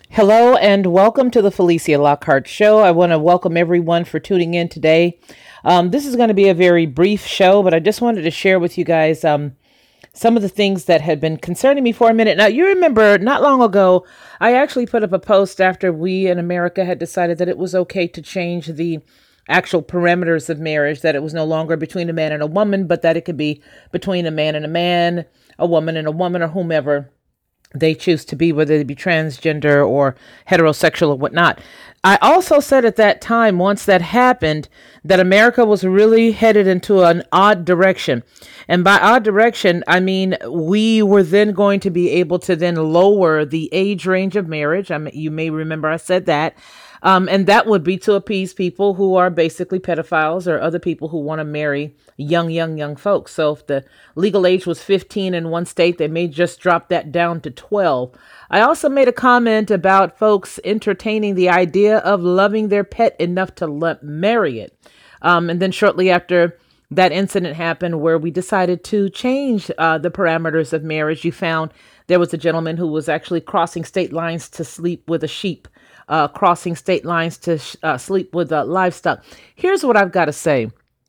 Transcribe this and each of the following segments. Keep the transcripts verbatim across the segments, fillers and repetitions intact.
Hello and welcome to the Felicia Lockhart Show. I want to welcome everyone for tuning in today. Um, this is going to be a very brief show, but I just wanted to share with you guys um, some of the things that had been concerning me for a minute. Now, you remember not long ago, I actually put up a post after we in America had decided that it was okay to change the actual parameters of marriage, that it was no longer between a man and a woman, but that it could be between a man and a man, a woman and a woman, or whomever they choose to be, whether they be transgender or heterosexual or whatnot. I also said at that time, once that happened, that America was really headed into an odd direction. And by odd direction, I mean, we were then going to be able to then lower the age range of marriage. I mean, you may remember I said that. Um, and that would be to appease people who are basically pedophiles or other people who want to marry young, young, young folks. So if the legal age was fifteen in one state, they may just drop that down to twelve. I also made a comment about folks entertaining the idea of loving their pet enough to let marry it. Um, and then shortly after that incident happened where we decided to change uh, the parameters of marriage, you found there was a gentleman who was actually crossing state lines to sleep with a sheep. Uh, crossing state lines to sh- uh, sleep with uh, livestock. Here's what I've got to say.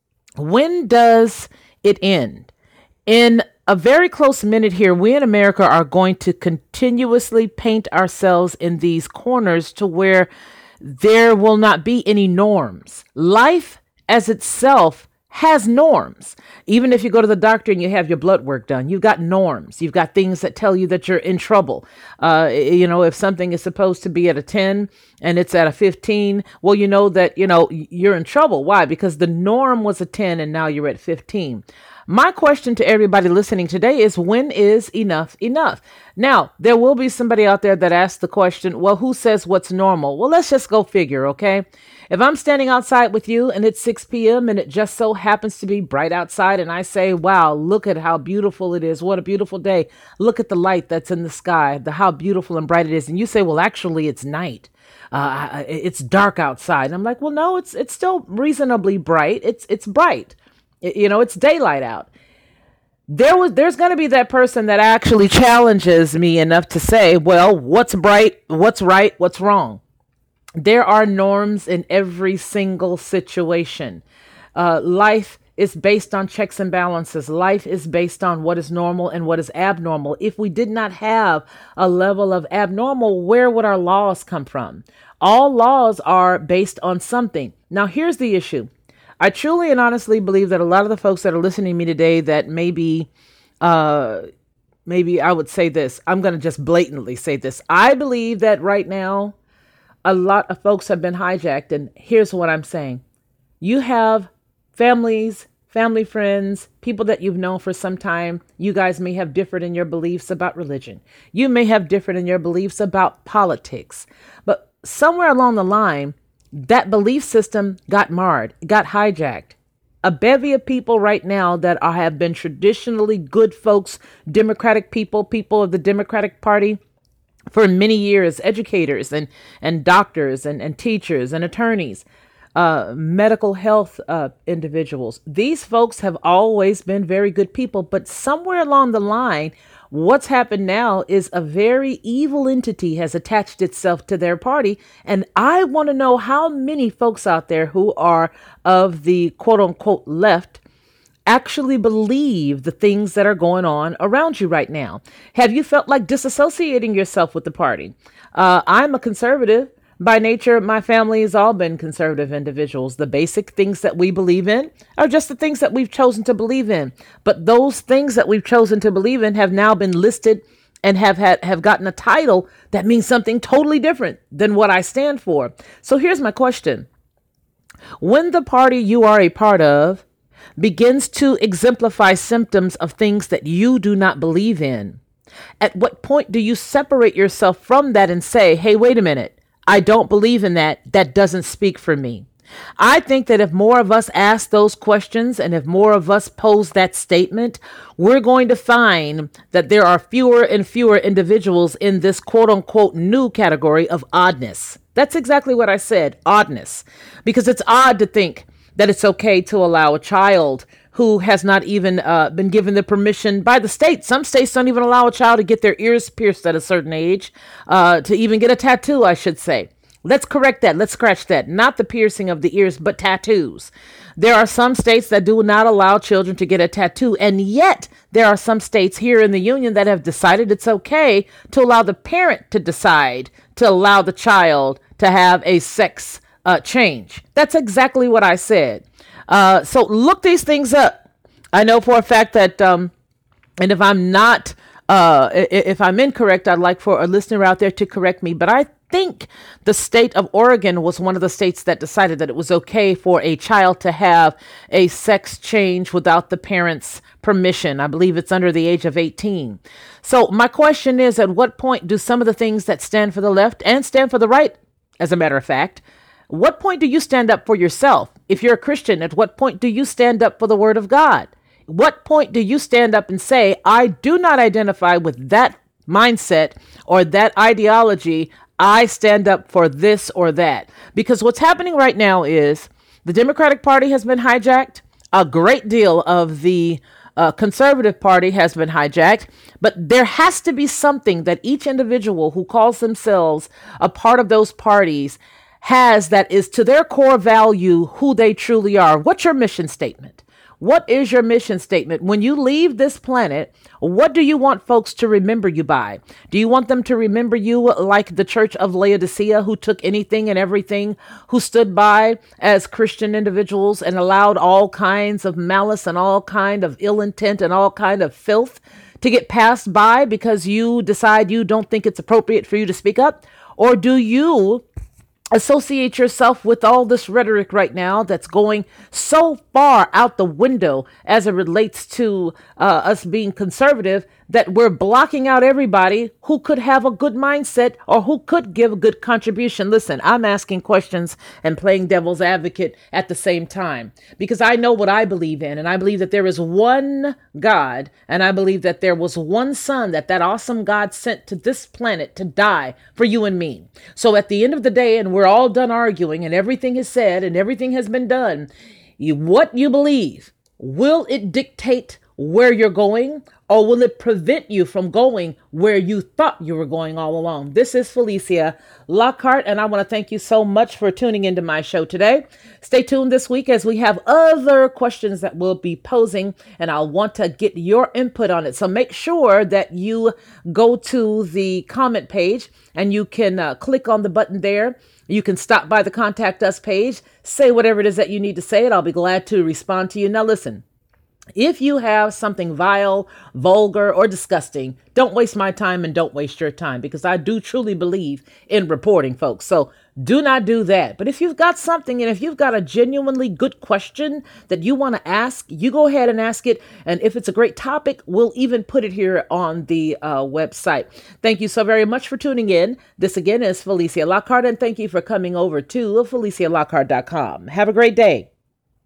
When does it end? In a very close minute here, we in America are going to continuously paint ourselves in these corners to where there will not be any norms. Life as itself has norms. Even if you go to the doctor and you have your blood work done, you've got norms. You've got things that tell you that you're in trouble. Uh, you know, if something is supposed to be at a ten and it's at a fifteen, well, you know that, you know, you're in trouble. Why? Because the norm was a ten and now you're at fifteen. My question to everybody listening today is, when is enough enough? Now, there will be somebody out there that asks the question, well, who says what's normal? Well, let's just go figure, okay? If I'm standing outside with you and it's six p.m. and it just so happens to be bright outside and I say, wow, look at how beautiful it is. What a beautiful day. Look at the light that's in the sky, the how beautiful and bright it is. And you say, well, actually, it's night. Uh, it's dark outside. And I'm like, well, no, it's it's still reasonably bright. It's it's bright. It, you know, it's daylight out. There was there's going to be that person that actually challenges me enough to say, well, what's bright? What's right? What's wrong? There are norms in every single situation. Uh, life is based on checks and balances. Life is based on what is normal and what is abnormal. If we did not have a level of abnormal, where would our laws come from? All laws are based on something. Now, here's the issue. I truly and honestly believe that a lot of the folks that are listening to me today that maybe, uh, maybe I would say this, I'm going to just blatantly say this. I believe that right now, a lot of folks have been hijacked. And here's what I'm saying. You have families, family friends, people that you've known for some time. You guys may have differed in your beliefs about religion. You may have differed in your beliefs about politics. But somewhere along the line, that belief system got marred, got hijacked. A bevy of people right now that are, have been traditionally good folks, Democratic people, people of the Democratic Party, for many years, educators and, and doctors and, and teachers and attorneys, uh, medical health uh, individuals. These folks have always been very good people, but somewhere along the line, what's happened now is a very evil entity has attached itself to their party. And I want to know how many folks out there who are of the quote unquote left actually believe the things that are going on around you right now. Have you felt like disassociating yourself with the party? Uh, I'm a conservative by nature. My family has all been conservative individuals. The basic things that we believe in are just the things that we've chosen to believe in. But those things that we've chosen to believe in have now been listed and have had have gotten a title that means something totally different than what I stand for. So here's my question. When the party you are a part of begins to exemplify symptoms of things that you do not believe in, at what point do you separate yourself from that and say, hey, wait a minute, I don't believe in that. That doesn't speak for me. I think that if more of us ask those questions and if more of us pose that statement, we're going to find that there are fewer and fewer individuals in this quote unquote new category of oddness. That's exactly what I said, oddness, because it's odd to think that it's okay to allow a child who has not even uh, been given the permission by the state. Some states don't even allow a child to get their ears pierced at a certain age, uh, to even get a tattoo, I should say. Let's correct that. Let's scratch that. Not the piercing of the ears, but tattoos. There are some states that do not allow children to get a tattoo. And yet there are some states here in the union that have decided it's okay to allow the parent to decide to allow the child to have a sex uh, change. That's exactly what I said. Uh, so look these things up. I know for a fact that, um, and if I'm not, uh, if I'm incorrect, I'd like for a listener out there to correct me, but I think the state of Oregon was one of the states that decided that it was okay for a child to have a sex change without the parents' permission. I believe it's under the age of eighteen. So my question is, at what point do some of the things that stand for the left and stand for the right, as a matter of fact, what point do you stand up for yourself? If you're a Christian, at what point do you stand up for the word of God? What point do you stand up and say, I do not identify with that mindset or that ideology? I stand up for this or that. Because what's happening right now is the Democratic Party has been hijacked. A great deal of the uh, Conservative Party has been hijacked. But there has to be something that each individual who calls themselves a part of those parties has that is to their core value who they truly are. What's your mission statement? What is your mission statement? When you leave this planet, what do you want folks to remember you by? Do you want them to remember you like the Church of Laodicea, who took anything and everything, who stood by as Christian individuals and allowed all kinds of malice and all kind of ill intent and all kind of filth to get passed by because you decide you don't think it's appropriate for you to speak up? Or do you associate yourself with all this rhetoric right now that's going so far out the window as it relates to uh, us being conservative that we're blocking out everybody who could have a good mindset or who could give a good contribution? Listen, I'm asking questions and playing devil's advocate at the same time because I know what I believe in, and I believe that there is one God, and I believe that there was one son that that awesome God sent to this planet to die for you and me. So at the end of the day, and we're all done arguing and everything is said and everything has been done, you, what you believe, will it dictate where you're going, or will it prevent you from going where you thought you were going all along? This is Felicia Lockhart, and I want to thank you so much for tuning into my show today. Stay tuned this week as we have other questions that we'll be posing, and I'll want to get your input on it. So make sure that you go to the comment page and you can uh, click on the button there. You can stop by the Contact Us page, say whatever it is that you need to say, and I'll be glad to respond to you. Now listen, if you have something vile, vulgar, or disgusting, don't waste my time and don't waste your time, because I do truly believe in reporting, folks. So do not do that. But if you've got something, and if you've got a genuinely good question that you want to ask, you go ahead and ask it. And if it's a great topic, we'll even put it here on the uh, website. Thank you so very much for tuning in. This again is Felicia Lockhart, and thank you for coming over to Felicia Lockhart dot com. Have a great day.